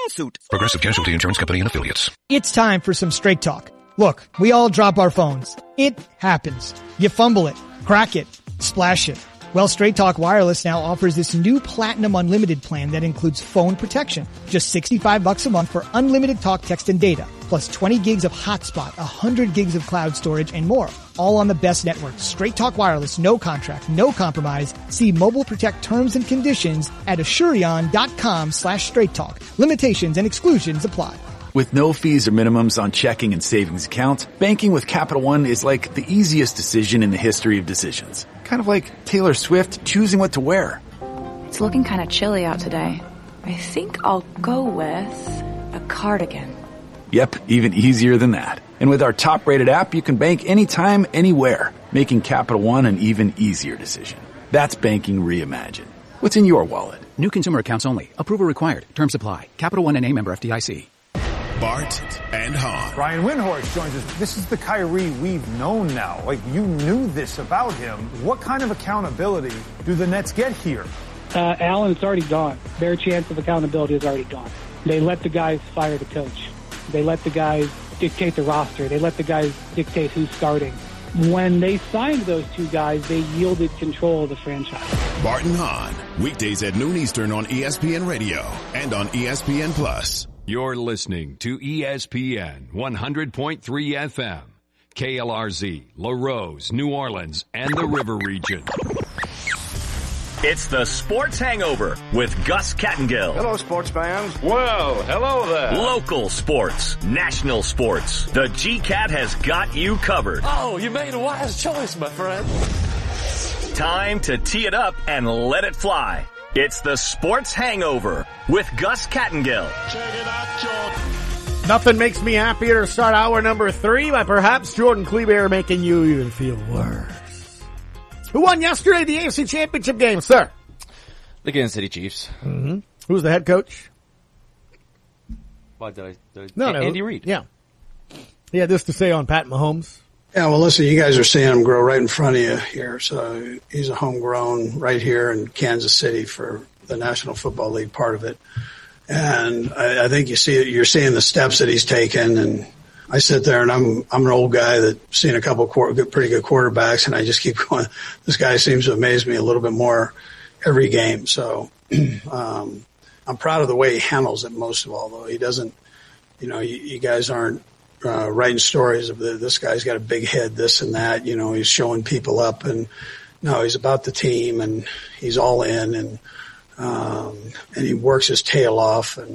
suit. Progressive Casualty Insurance Company and Affiliates. It's time for some straight talk. Look, we all drop our phones. It happens. You fumble it, crack it, splash it. Well, Straight Talk Wireless now offers this new Platinum Unlimited plan that includes phone protection. Just $65 a month for unlimited talk, text, and data, plus 20 gigs of hotspot, 100 gigs of cloud storage, and more. All on the best network. Straight Talk Wireless, no contract, no compromise. See Mobile Protect terms and conditions at Asurion.com/Straight Talk. Limitations and exclusions apply. With no fees or minimums on checking and savings accounts, banking with Capital One is like the easiest decision in the history of decisions. Kind of like Taylor Swift choosing what to wear. It's looking kind of chilly out today. I think I'll go with a cardigan. Yep, even easier than that. And with our top-rated app, you can bank anytime, anywhere, making Capital One an even easier decision. That's banking reimagined. What's in your wallet? New consumer accounts only. Approval required. Terms apply. Capital One NA member FDIC. Bart and Hahn. Brian Windhorst joins us. This is the Kyrie we've known now. Like, you knew this about him. What kind of accountability do the Nets get here? Allen, it's already gone. Their chance of accountability is already gone. They let the guys fire the coach. They let the guys dictate the roster. They let the guys dictate who's starting. When they signed those two guys, they yielded control of the franchise. Bart and Hahn, weekdays at noon Eastern on ESPN Radio and on ESPN+. You're listening to ESPN 100.3 FM, KLRZ, La Rose, New Orleans, and the River Region. It's the Sports Hangover with Gus Kattengill. Hello, sports fans. Whoa, hello there. Local sports, national sports. The GCAT has got you covered. Oh, you made a wise choice, my friend. Time to tee it up and let it fly. It's the Sports Hangover with Gus Kattengill. Check it out, Jordan. Nothing makes me happier to start hour number 3 by perhaps Jordan Kleber making you even feel worse. Who won yesterday the AFC Championship game, sir? The Kansas City Chiefs. Mm-hmm. Who's the head coach? Andy Reid. Yeah. He had this to say on Pat Mahomes. Yeah, well, listen, you guys are seeing him grow right in front of you here. So he's a homegrown right here in Kansas City for the National Football League part of it. And I think you're seeing the steps that he's taken. And I sit there and I'm an old guy that's seen a couple pretty good quarterbacks, and I just keep going, this guy seems to amaze me a little bit more every game. So, I'm proud of the way he handles it most of all, though. He doesn't, you guys aren't, writing stories of this guy's got a big head, this and that, he's showing people up, and no, he's about the team and he's all in, and he works his tail off, and,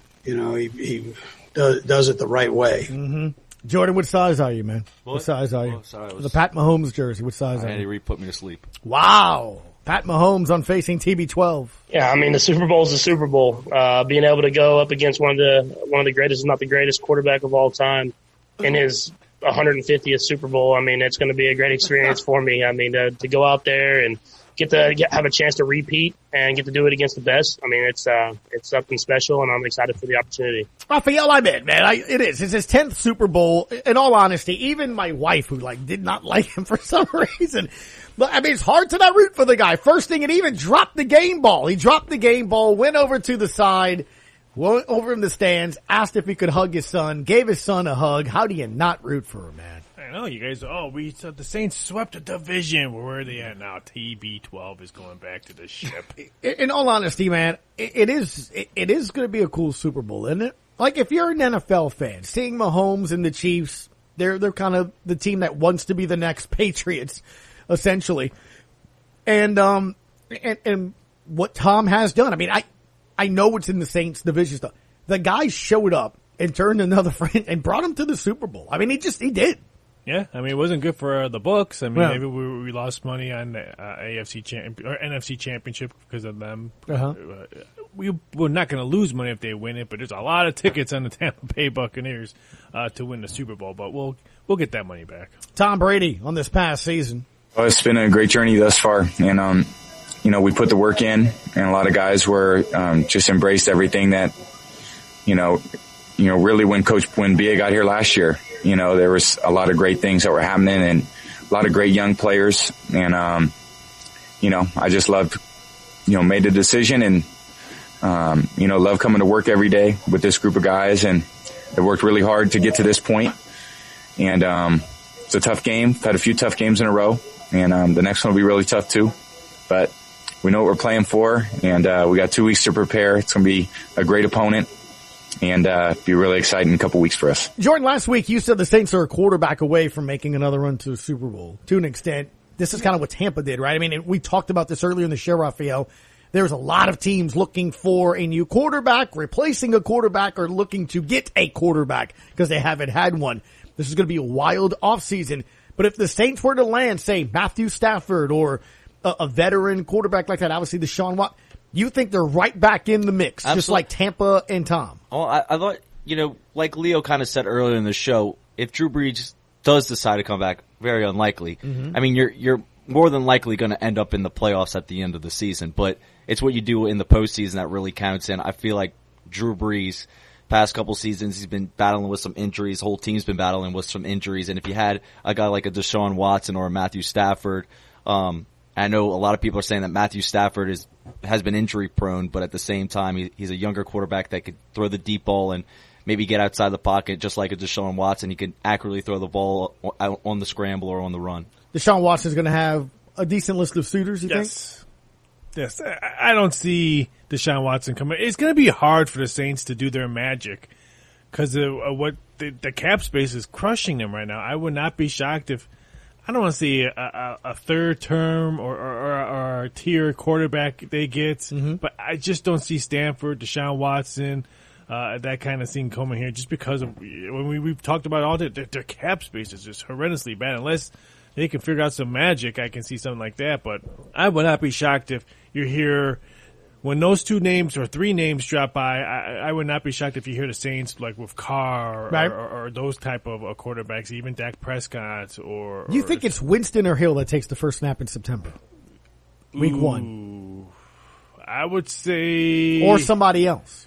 he does it the right way. Mm-hmm. Jordan, what size are you, man? What size are you? The Pat Mahomes jersey, what size are you? Andy Reid put me to sleep. Wow. Pat Mahomes on facing TB12. Yeah, I mean, the Super Bowl is the Super Bowl. Being able to go up against one of the greatest, if not the greatest quarterback of all time in his 150th Super Bowl, I mean, it's going to be a great experience for me. I mean, to go out there and have a chance to repeat and get to do it against the best. I mean, it's something special, and I'm excited for the opportunity. Raphael, I admit, man, it is. It's his 10th Super Bowl. In all honesty, even my wife, who did not like him for some reason, but I mean, it's hard to not root for the guy. First thing, it even dropped the game ball. He dropped the game ball, went over to the side, went over in the stands, asked if he could hug his son, gave his son a hug. How do you not root for him, man? I know, you guys, we said the Saints swept a division. Where are they at now? TB12 is going back to the ship. In all honesty, man, it is going to be a cool Super Bowl, isn't it? Like, if you're an NFL fan, seeing Mahomes and the Chiefs, they're kind of the team that wants to be the next Patriots, essentially. And what Tom has done, I mean, I know it's in the Saints division stuff. The guy showed up and turned another friend and brought him to the Super Bowl. I mean, he did. Yeah, I mean, it wasn't good for the books. I mean, maybe we lost money on NFC Championship because of them. We're not going to lose money if they win it, but there's a lot of tickets on the Tampa Bay Buccaneers to win the Super Bowl. But we'll get that money back. Tom Brady on this past season. Well, it's been a great journey thus far, and we put the work in, and a lot of guys were just embraced everything that really when BA got here last year. There was a lot of great things that were happening and a lot of great young players. And, I just loved, made the decision and Love coming to work every day with this group of guys, and they worked really hard to get to this point. And it's a tough game. Had a few tough games in a row, and the next one will be really tough too. But we know what we're playing for, and we got 2 weeks to prepare. It's going to be a great opponent, and be really exciting a couple weeks for us. Jordan, last week you said the Saints are a quarterback away from making another run to the Super Bowl. To an extent, this is kind of what Tampa did, right? I mean, we talked about this earlier in the show, Raphael. There's a lot of teams looking for a new quarterback, replacing a quarterback, or looking to get a quarterback because they haven't had one. This is going to be a wild offseason. But if the Saints were to land, say, Matthew Stafford or a veteran quarterback like that, obviously Deshaun Watson, you think they're right back in the mix, Absolutely. Just like Tampa and Tom? Oh, I thought, like Leo kind of said earlier in the show, if Drew Brees does decide to come back, very unlikely. Mm-hmm. I mean, you're more than likely going to end up in the playoffs at the end of the season, but it's what you do in the postseason that really counts. And I feel like Drew Brees, past couple seasons, he's been battling with some injuries. The whole team's been battling with some injuries. And if you had a guy like a Deshaun Watson or a Matthew Stafford, I know a lot of people are saying that Matthew Stafford has been injury prone, but at the same time, he's a younger quarterback that could throw the deep ball and maybe get outside the pocket just like a Deshaun Watson. He can accurately throw the ball out on the scramble or on the run. Deshaun Watson's going to have a decent list of suitors, you think? Yes. I don't see Deshaun Watson coming. It's going to be hard for the Saints to do their magic because of what the cap space is crushing them right now. I would not be shocked if I don't want to see a third term or a tier quarterback they get, but I just don't see Stanford, Deshaun Watson, that kind of thing coming here just because of when we've talked about all their cap space is just horrendously bad. Unless they can figure out some magic, I can see something like that. But I would not be shocked if you're here when those two names or three names drop by. I would not be shocked if you hear the Saints like with Carr or those type of quarterbacks, even Dak Prescott or. Do you think it's Winston or Hill that takes the first snap in September? Week 1. I would say. Or somebody else.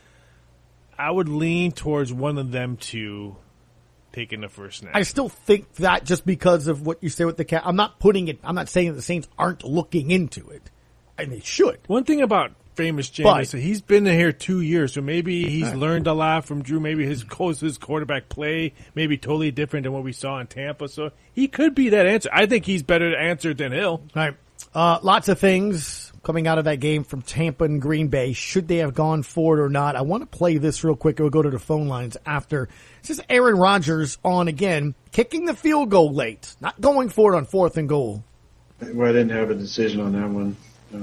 I would lean towards one of them two taking the first snap. I still think that just because of what you say with the cap. I'm not saying that the Saints aren't looking into it. And they should. One thing about famous Jameis, he's been here 2 years, so maybe he's learned a lot from Drew. Maybe his quarterback play may be totally different than what we saw in Tampa. So he could be that answer. I think he's better answered than Hill. All right. Lots of things coming out of that game from Tampa and Green Bay. Should they have gone for it or not? I want to play this real quick. We'll go to the phone lines after. This is Aaron Rodgers on again, kicking the field goal late, not going for it on 4th and goal. Well, I didn't have a decision on that one.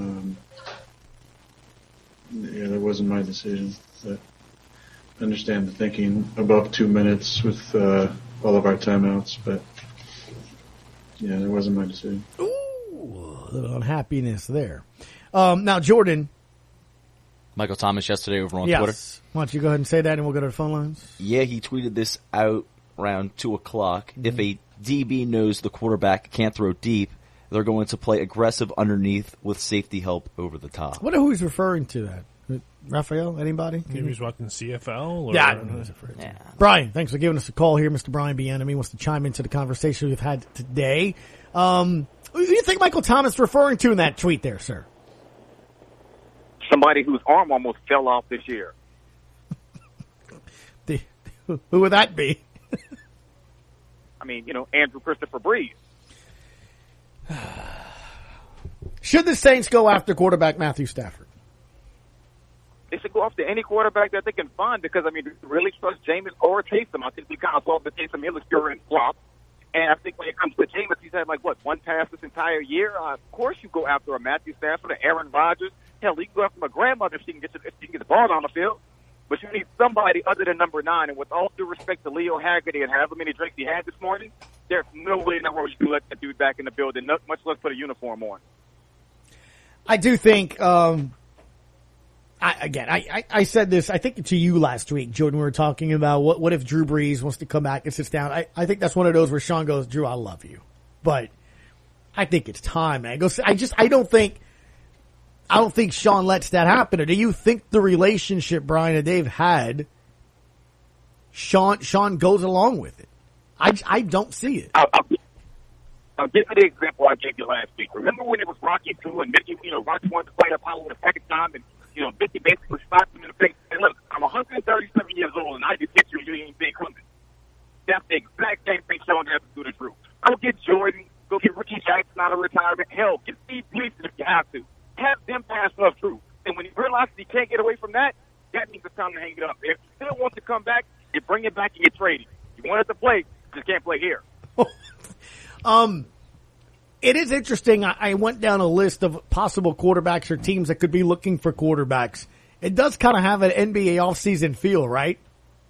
That wasn't my decision. But I understand the thinking above 2 minutes with all of our timeouts, but that wasn't my decision. Ooh, a little unhappiness there. Now, Jordan. Michael Thomas yesterday over on Twitter. Why don't you go ahead and say that and we'll go to the phone lines? Yeah, he tweeted this out around 2 o'clock. Mm-hmm. If a DB knows the quarterback can't throw deep, they're going to play aggressive underneath with safety help over the top. I wonder who he's referring to that. Raphael, anybody? Maybe he's watching CFL? Or, yeah, I don't know who he's referring to. Brian, thanks for giving us a call here. Mr. Brian Bieniemy wants to chime into the conversation we've had today. Who do you think Michael Thomas is referring to in that tweet there, sir? Somebody whose arm almost fell off this year. Who would that be? I mean, Andrew Christopher Brees. Should the Saints go after quarterback Matthew Stafford? They should go after any quarterback that they can find because, do you really trust Jameis or Taysom? I think we kind of saw the Taysom Hill experience flop. And I think when it comes to Jameis, he's had, one pass this entire year. Of course you go after a Matthew Stafford or Aaron Rodgers. Hell, you can go after my grandmother if she can get the ball on the field. But you need somebody other than number 9. And with all due respect to Leo Haggerty and however many drinks he had this morning, there's no way in the world you can let that dude back in the building, much less put a uniform on. I do think, I said this, I think to you last week, Jordan, we were talking about what if Drew Brees wants to come back and sits down. I think that's one of those where Sean goes, Drew, I love you. But I think it's time, man. I don't think Sean lets that happen. Or do you think the relationship Brian and Dave had, Sean goes along with it? I don't see it. I'll give you the example I gave you last week. Remember when it was Rocky II and Mickey, Rocky wanted to fight Apollo the second time and, Vicky basically slapped him in the face and said, look, I'm 137 years old and I just hit you and you ain't big hunting. That's the exact same thing Sean has to do to Drew. Go get Jordan. Go get Ricky Jackson out of retirement. Hell, get Steve Gleason if you have to. Have them pass up Drew. And when he realizes he can't get away from that, that means it's time to hang it up. If you still want to come back, you bring it back and you trade it. You want it to play, just can't play here. It is interesting. I went down a list of possible quarterbacks or teams that could be looking for quarterbacks. It does kind of have an NBA offseason feel, right?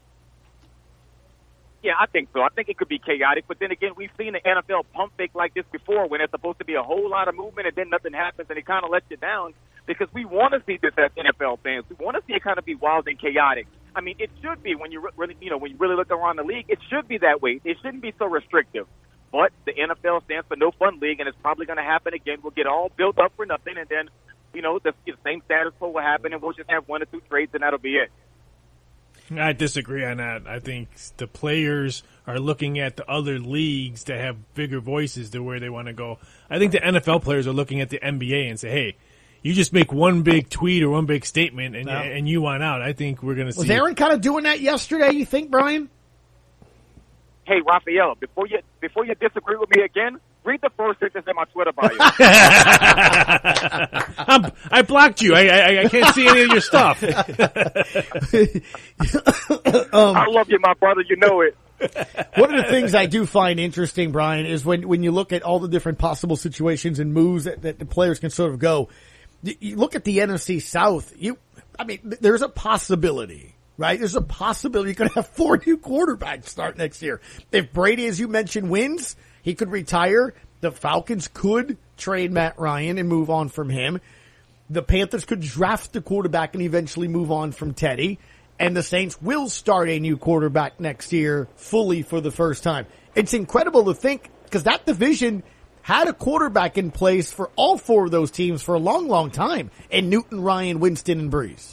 Yeah, I think so. I think it could be chaotic, but then again, we've seen the NFL pump fake like this before when it's supposed to be a whole lot of movement and then nothing happens and it kind of lets you down because we want to see this as NFL fans. We want to see it kind of be wild and chaotic. I mean, it should be when you really, when you really look around the league, it should be that way. It shouldn't be so restrictive. But the NFL stands for no fun league, and it's probably going to happen again. We'll get all built up for nothing, and then, the same status quo will happen, and we'll just have 1 or 2 trades, and that'll be it. I disagree on that. I think the players are looking at the other leagues that have bigger voices to where they want to go. I think the NFL players are looking at the NBA and say, hey, you just make one big tweet or one big statement and you want out. I think we're going to see. Was Aaron kind of doing that yesterday, you think, Brian? Hey, Raphael, before you disagree with me again, read the first sentence in my Twitter bio. I blocked you. I can't see any of your stuff. I love you, my brother. You know it. One of the things I do find interesting, Brian, is when you look at all the different possible situations and moves that the players can sort of go. You look at the NFC South. There's a possibility. Right? There's a possibility you could have 4 new quarterbacks start next year. If Brady, as you mentioned, wins, he could retire. The Falcons could trade Matt Ryan and move on from him. The Panthers could draft the quarterback and eventually move on from Teddy. And the Saints will start a new quarterback next year fully for the first time. It's incredible to think because that division had a quarterback in place for all 4 of those teams for a long, long time. And Newton, Ryan, Winston, and Breeze.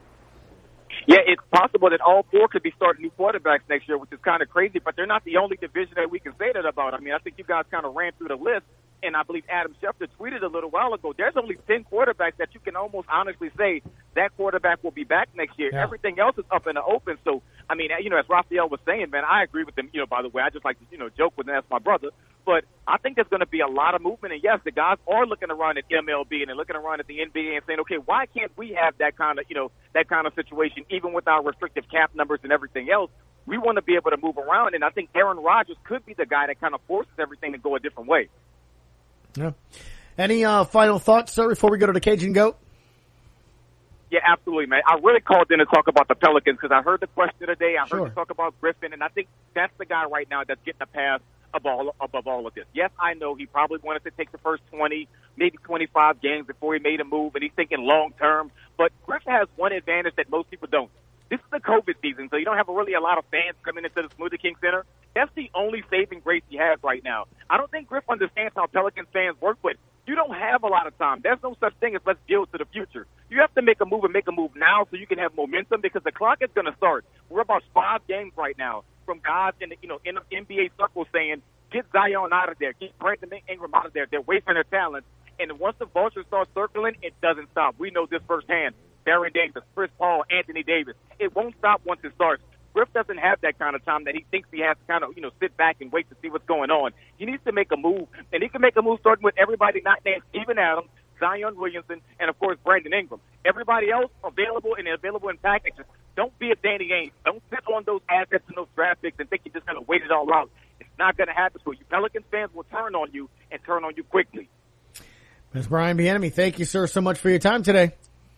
Yeah, it's possible that all 4 could be starting new quarterbacks next year, which is kind of crazy, but they're not the only division that we can say that about. I mean, I think you guys kind of ran through the list, and I believe Adam Schefter tweeted a little while ago, there's only 10 quarterbacks that you can almost honestly say that quarterback will be back next year. Yeah. Everything else is up in the open. So, I mean, as Raphael was saying, man, I agree with him, by the way. I just like to, joke with him. That's my brother. But I think there's going to be a lot of movement. And, yes, the guys are looking around at MLB and they're looking around at the NBA and saying, okay, why can't we have that kind of situation, even with our restrictive cap numbers and everything else? We want to be able to move around. And I think Aaron Rodgers could be the guy that kind of forces everything to go a different way. Yeah. Any final thoughts, sir, before we go to the Cajun Goat? Yeah, absolutely, man. I really called in to talk about the Pelicans because I heard the question today. I heard you talk about Griffin, and I think that's the guy right now that's getting a pass above all of this. Yes, I know he probably wanted to take the first 20, maybe 25 games before he made a move, and he's thinking long term. But Griffin has one advantage that most people don't. This is the COVID season, so you don't have really a lot of fans coming into the Smoothie King Center. That's the only saving grace he has right now. I don't think Griff understands how Pelicans fans work, but you don't have a lot of time. There's no such thing as let's build to the future. You have to make a move and make a move now so you can have momentum because the clock is going to start. We're about 5 games right now from guys in the NBA circles saying, get Zion out of there, get Brandon Ingram out of there. They're wasting their talents. And once the vultures start circling, it doesn't stop. We know this firsthand. Baron Davis, Chris Paul, Anthony Davis. It won't stop once it starts. Griff doesn't have that kind of time that he thinks he has to kind of, sit back and wait to see what's going on. He needs to make a move, and he can make a move starting with everybody not named Steven Adams, Zion Williamson, and, of course, Brandon Ingram. Everybody else available in packages. Don't be a Danny Ainge. Don't sit on those assets and those draft picks and think you're just going to wait it all out. It's not going to happen to you. Pelicans fans will turn on you and turn on you quickly. Ms. Brian Bieniemy, thank you, sir, so much for your time today.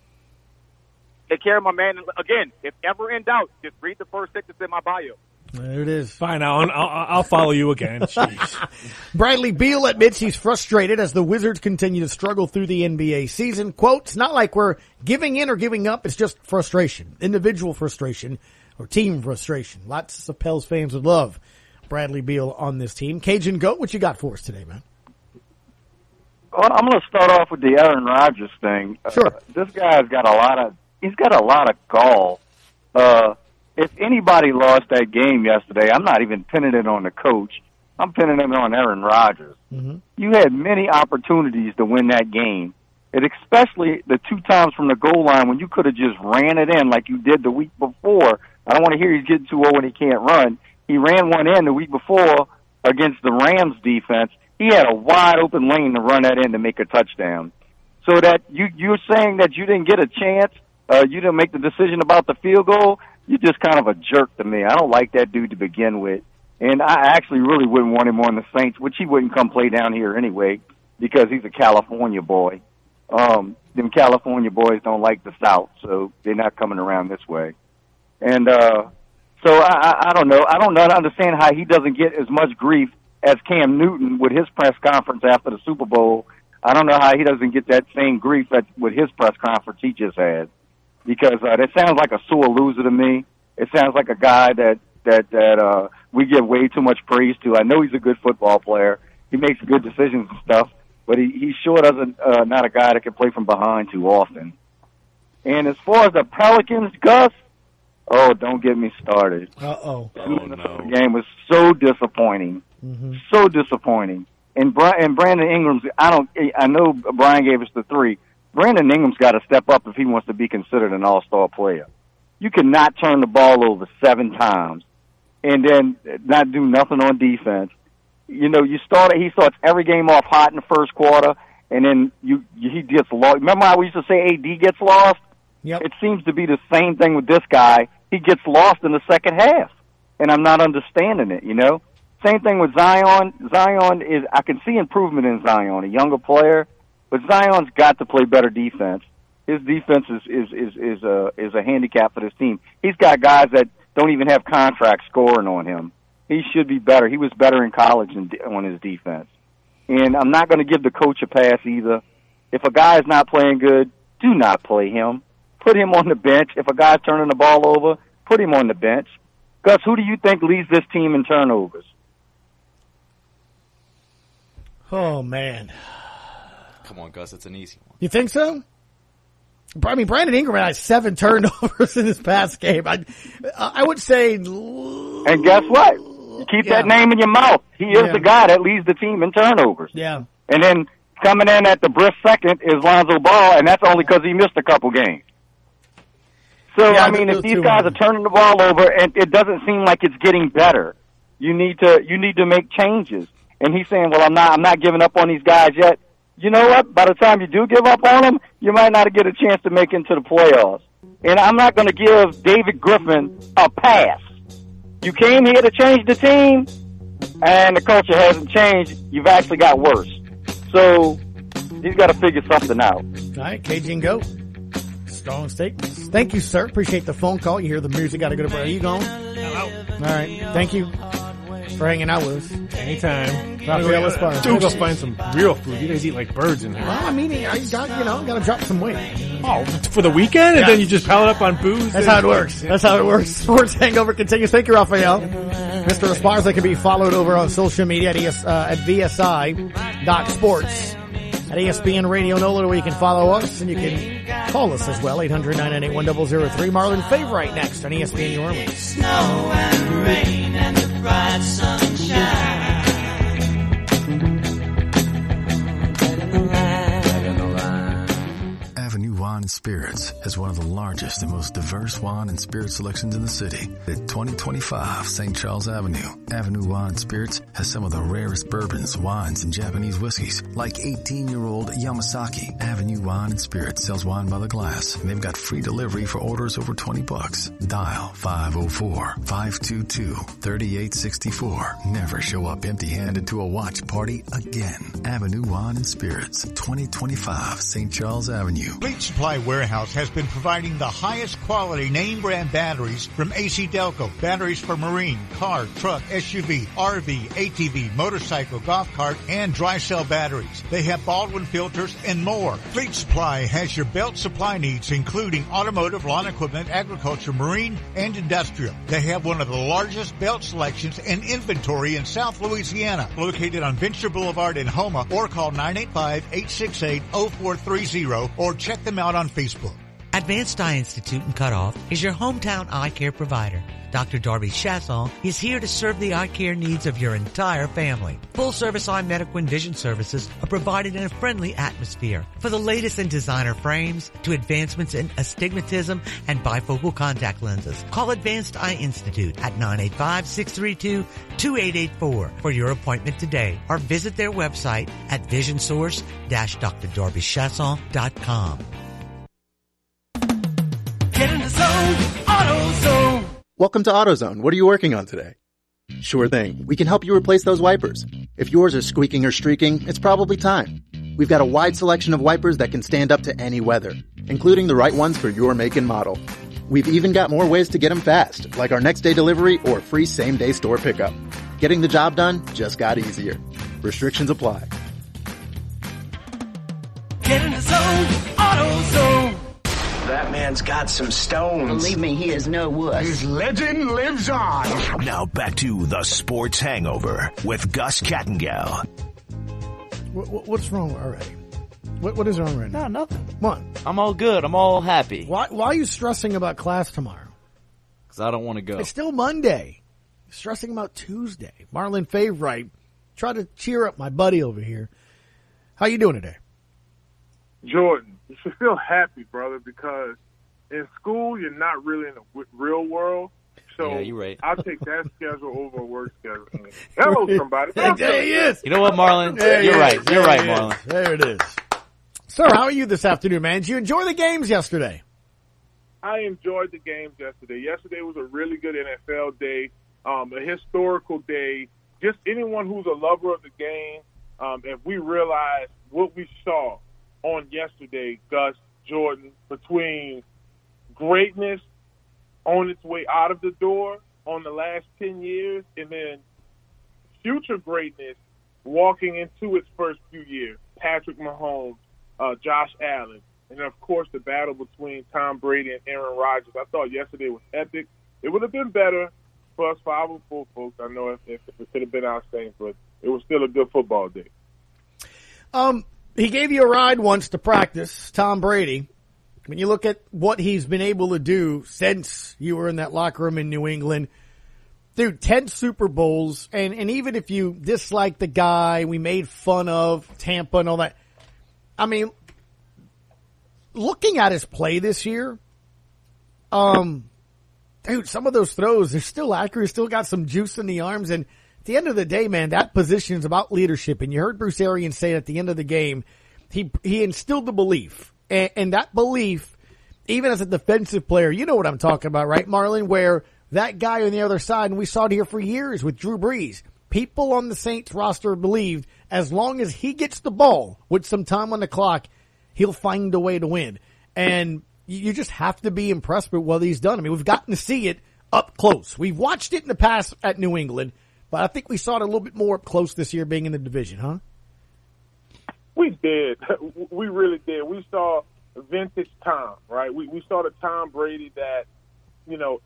Take care, my man. Again, if ever in doubt, just read the first sentence in my bio. There it is. Fine, I'll follow you again. Jeez. Bradley Beal admits he's frustrated as the Wizards continue to struggle through the NBA season. Quote, it's not like we're giving in or giving up. It's just frustration, individual frustration or team frustration. Lots of Pels fans would love Bradley Beal on this team. Cajun Goat, what you got for us today, man? Well, I'm going to start off with the Aaron Rodgers thing. Sure. This guy's got a lot of gall. If anybody lost that game yesterday, I'm not even pinning it on the coach. I'm pinning it on Aaron Rodgers. Mm-hmm. You had many opportunities to win that game, And especially the 2 times from the goal line when you could have just ran it in like you did the week before. I don't want to hear he's getting too old when he can't run. He ran one in the week before against the Rams defense. He had a wide open lane to run that in to make a touchdown. So that you're saying that you didn't get a chance, you didn't make the decision about the field goal, you're just kind of a jerk to me. I don't like that dude to begin with. And I actually really wouldn't want him on the Saints, which he wouldn't come play down here anyway because he's a California boy. Them California boys don't like the South, so they're not coming around this way. And so I don't know. I don't understand how he doesn't get as much grief as Cam Newton with his press conference after the Super Bowl. I don't know how he doesn't get that same grief with his press conference he just had, because that sounds like a sore loser to me. It sounds like a guy that we give way too much praise to. I know he's a good football player. He makes good decisions and stuff, but he sure doesn't not a guy that can play from behind too often. And as far as the Pelicans, Gus, oh, don't get me started. Uh-oh. The game was so disappointing. Mm-hmm. So disappointing. And Brandon Ingram's, I know Brian gave us the 3. Brandon Ingram's got to step up if he wants to be considered an all-star player. You cannot turn the ball over 7 times and then not do nothing on defense. You know, he starts every game off hot in the first quarter, and then he gets lost. Remember how we used to say AD gets lost? Yep. It seems to be the same thing with this guy. He gets lost in the second half, and I'm not understanding it, you know? Same thing with Zion. I can see improvement in Zion, a younger player, but Zion's got to play better defense. His defense is a handicap for this team. He's got guys that don't even have contracts scoring on him. He should be better. He was better in college on his defense. And I'm not going to give the coach a pass either. If a guy's not playing good, do not play him. Put him on the bench. If a guy's turning the ball over, put him on the bench. Gus, who do you think leads this team in turnovers? Oh, man. Come on, Gus. It's an easy one. You think so? I mean, Brandon Ingram had 7 turnovers in his past game. I would say... And guess what? Keep that name in your mouth. He is the guy that leads the team in turnovers. Yeah. And then coming in at the brisk second is Lonzo Ball, and that's only because he missed a couple games. So, I mean, if these guys are turning the ball over and it doesn't seem like it's getting better, you need to make changes. And he's saying, well, I'm not giving up on these guys yet. You know what? By the time you do give up on them, you might not get a chance to make it into the playoffs. And I'm not going to give David Griffin a pass. You came here to change the team, and the culture hasn't changed. You've actually got worse. So he's got to figure something out. All right, KG and Go. Strong statements. Thank you, sir. Appreciate the phone call. You hear the music. Got to go to break. Are you going? All right. Thank you for hanging out with us. Anytime. Rafael Esparza. Dude, go find some real food. You guys eat like birds in here. Well, I mean, got to drop some weight. Oh, for the weekend? And then you just pile it up on booze? That's how it works. That's how it works. Sports Hangover continues. Thank you, Rafael. Mr. Esparza can be followed over on social media at VSI.sports. At ESPN Radio NOLA, where you can follow us, and you can call us as well, 800-998-1003. Marlon Favorite next on ESPN New Orleans. Snow and rain and the bright sunshine. Avenue Wine and Spirits has one of the largest and most diverse wine and spirit selections in the city. At 2025 St. Charles Avenue, Avenue Wine and Spirits has some of the rarest bourbons, wines, and Japanese whiskeys, like 18-year-old Yamasaki. Avenue Wine and Spirits sells wine by the glass, and they've got free delivery for orders over $20. Dial 504-522-3864. Never show up empty-handed to a watch party again. Avenue Wine and Spirits, 2025 St. Charles Avenue. Fleet Supply Warehouse has been providing the highest quality name brand batteries from AC Delco. Batteries for marine, car, truck, SUV, RV, ATV, motorcycle, golf cart, and dry cell batteries. They have Baldwin filters and more. Fleet Supply has your belt supply needs, including automotive, lawn equipment, agriculture, marine, and industrial. They have one of the largest belt selections and inventory in South Louisiana, located on Venture Boulevard in Houma, or call 985-868-0430 or check them out on Facebook. Advanced Eye Institute in Cutoff is your hometown eye care provider. Dr. Darby Chasson is here to serve the eye care needs of your entire family. Full-service eye medical and vision services are provided in a friendly atmosphere. For the latest in designer frames to advancements in astigmatism and bifocal contact lenses, call Advanced Eye Institute at 985-632-2884 for your appointment today, or visit their website at visionsource-drdarbychasson.com. Get in the zone, AutoZone. Welcome to AutoZone. What are you working on today? Sure thing. We can help you replace those wipers. If yours are squeaking or streaking, it's probably time. We've got a wide selection of wipers that can stand up to any weather, including the right ones for your make and model. We've even got more ways to get them fast, like our next day delivery or free same-day store pickup. Getting the job done just got easier. Restrictions apply. Get in the zone, AutoZone. That man's got some stones. Believe me, he is no wuss. His legend lives on. Now back to the Sports Hangover with Gus Kattengell. What's wrong already? What is wrong right now? No, nothing. What? I'm all good. I'm all happy. Why are you stressing about class tomorrow? Because I don't want to go. It's still Monday. Stressing about Tuesday. Marlon Favorite. Try to cheer up my buddy over here. How you doing today? Jordan, you should feel happy, brother, because in school you're not really in the real world. So yeah, you're right. I'll take that schedule over a work schedule. Hello, somebody. There he is. You know what, Marlon? You're right. You're right, Marlon. There it is. Sir, how are you this afternoon, man? Did you enjoy the games yesterday? I enjoyed the games yesterday. Yesterday was a really good NFL day, a historical day. Just anyone who's a lover of the game, if we realize what we saw on yesterday, Gus, Jordan, between greatness on its way out of the door on the last 10 years and then future greatness walking into its first few years, Patrick Mahomes, Josh Allen, and, of course, the battle between Tom Brady and Aaron Rodgers. I thought yesterday was epic. It would have been better for us 504 folks. I know if it could have been our Saints, but it was still a good football day. He gave you a ride once to practice, Tom Brady. When you look at what he's been able to do since you were in that locker room in New England, dude, 10 Super Bowls, and even if you dislike the guy, we made fun of Tampa and all that. I mean, looking at his play this year, dude, some of those throws, they're still accurate, still got some juice in the arms, and at the end of the day, man, that position is about leadership. And you heard Bruce Arians say at the end of the game, he instilled the belief. And that belief, even as a defensive player, you know what I'm talking about, right, Marlon? Where that guy on the other side, and we saw it here for years with Drew Brees, people on the Saints roster believed as long as he gets the ball with some time on the clock, he'll find a way to win. And you just have to be impressed with what he's done. I mean, we've gotten to see it up close. We've watched it in the past at New England, but I think we saw it a little bit more up close this year being in the division, huh? We did. We really did. We saw vintage Tom, right? We saw the Tom Brady that, you know,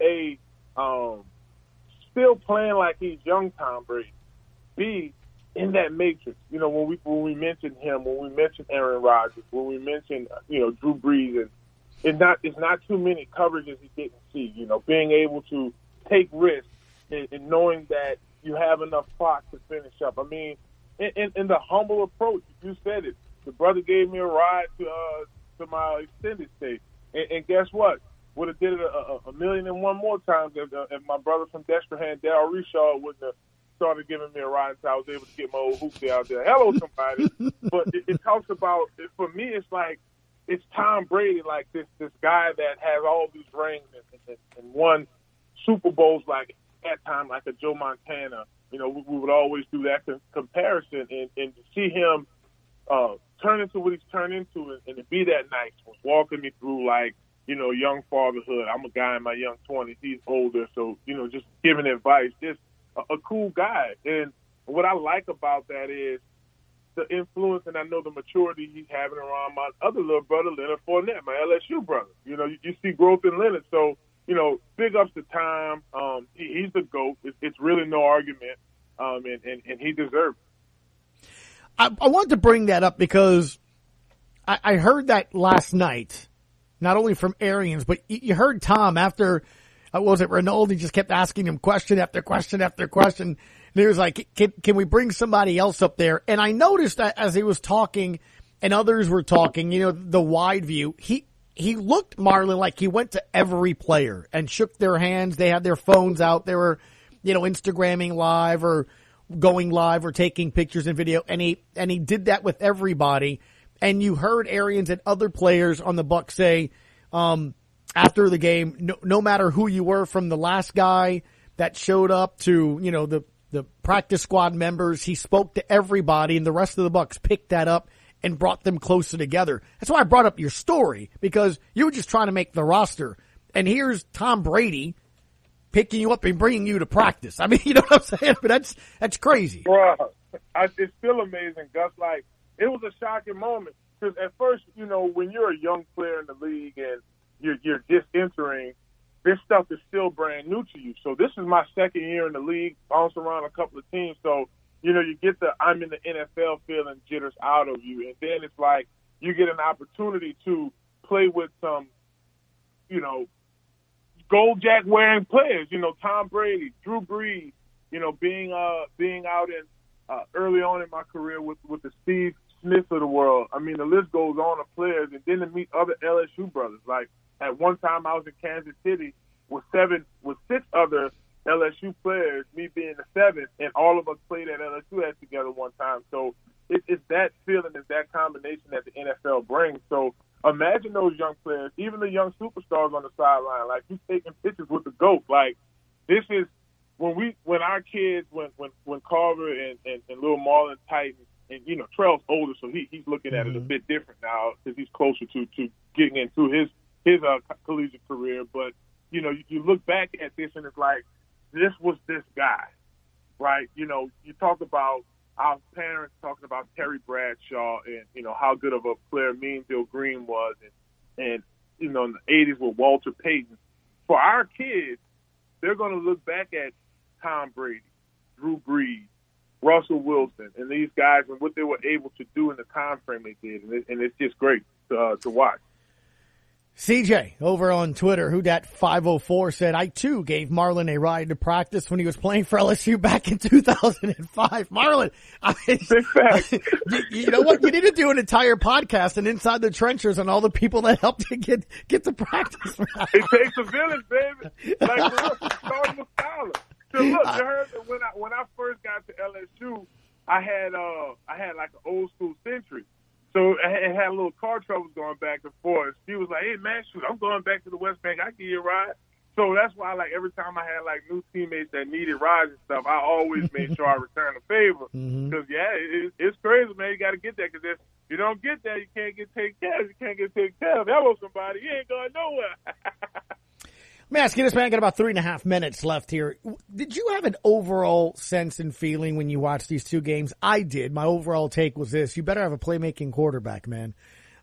still playing like he's young Tom Brady. B, in that matrix. You know, when we mentioned him, when we mentioned Aaron Rodgers, when we mentioned, you know, Drew Brees, and it's not too many coverages he didn't see. You know, being able to take risks and knowing that you have enough clock to finish up. I mean, in the humble approach, you said it. The brother gave me a ride to my extended stay, and guess what? Would have did it a million and one more times if my brother from Destrehan, Darryl Reshaw, wouldn't have started giving me a ride until I was able to get my old hoop out there. Hello, somebody. But it talks about, for me, it's like, it's Tom Brady, like this guy that has all these rings and won Super Bowls like at time, like a Joe Montana. You know, we would always do that comparison, and to see him turn into what he's turned into and to be that nice, walking me through, like, you know, young fatherhood. I'm a guy in my young 20s. He's older, so, you know, just giving advice. Just a cool guy. And what I like about that is the influence, and I know the maturity he's having around my other little brother, Leonard Fournette, my LSU brother. You know, you see growth in Leonard. So, you know, big ups to Tom. He's the GOAT. It's really no argument, and he deserves it. I wanted to bring that up because I heard that last night, not only from Arians, but you heard Tom after was it Renault? He just kept asking him question after question after question. And he was like, can we bring somebody else up there? And I noticed that as he was talking and others were talking, the wide view, he looked, Marlon, like he went to every player and shook their hands. They had their phones out. They were, Instagramming live or going live or taking pictures and video. And he did that with everybody. And you heard Arians and other players on the Bucs say, after the game, no matter who you were, from the last guy that showed up to, the practice squad members, he spoke to everybody, and the rest of the Bucs picked that up and brought them closer together. That's why I brought up your story, because you were just trying to make the roster. And here's Tom Brady picking you up and bringing you to practice. I mean, you know what I'm saying? But that's crazy. Bro, it's still amazing, Gus. Like, it was a shocking moment. Because at first, when you're a young player in the league and you're just entering, this stuff is still brand new to you. So this is my second year in the league, bounced around a couple of teams. So, you get the I'm in the NFL feeling jitters out of you. And then it's like you get an opportunity to play with some, gold jack wearing players, Tom Brady, Drew Brees, being out in early on in my career with the Steve Smith of the world. I mean, the list goes on of players, and then to meet other LSU brothers. Like, at one time I was in Kansas City with 6 other LSU players, me being the 7th, and all of us played at LSU together one time. So it's that feeling, it's that combination that the NFL brings. So imagine those young players, even the young superstars on the sideline, like you taking pictures with the GOAT. Like, this is when our kids, when Carver and Lil Marlon Titan, and Trell's older, so he's looking at it a bit different now because he's closer to getting into his collegiate career. But you look back at this and it's like, this was this guy, right? You talk about our parents talking about Terry Bradshaw and how good of a player Mean Bill Green was, and in the 80s with Walter Payton. For our kids, they're going to look back at Tom Brady, Drew Brees, Russell Wilson, and these guys and what they were able to do in the time frame they did, and it's just great to watch. CJ over on Twitter, whodat504 said, I too gave Marlon a ride to practice when he was playing for LSU back in 2005. Marlon, you know what? You need to do an entire podcast and Inside the Trenches on all the people that helped you get to practice. It takes a village, baby. Like, starting with Tyler. So look, you heard that when I first got to LSU, I had like an old school Century. So I had a little car troubles going back and forth. She was like, hey, man, shoot, I'm going back to the West Bank. I can give you a ride. So that's why, like, every time I had, like, new teammates that needed rides and stuff, I always made sure I returned the favor. Because, it's crazy, man. You got to get that, because if you don't get that, you can't get taken care of. You can't get taken care of. Hello, somebody. You ain't going nowhere. Let me ask you this, man. I got about 3.5 minutes left here. Did you have an overall sense and feeling when you watched these two games? I did. My overall take was this. You better have a playmaking quarterback, man.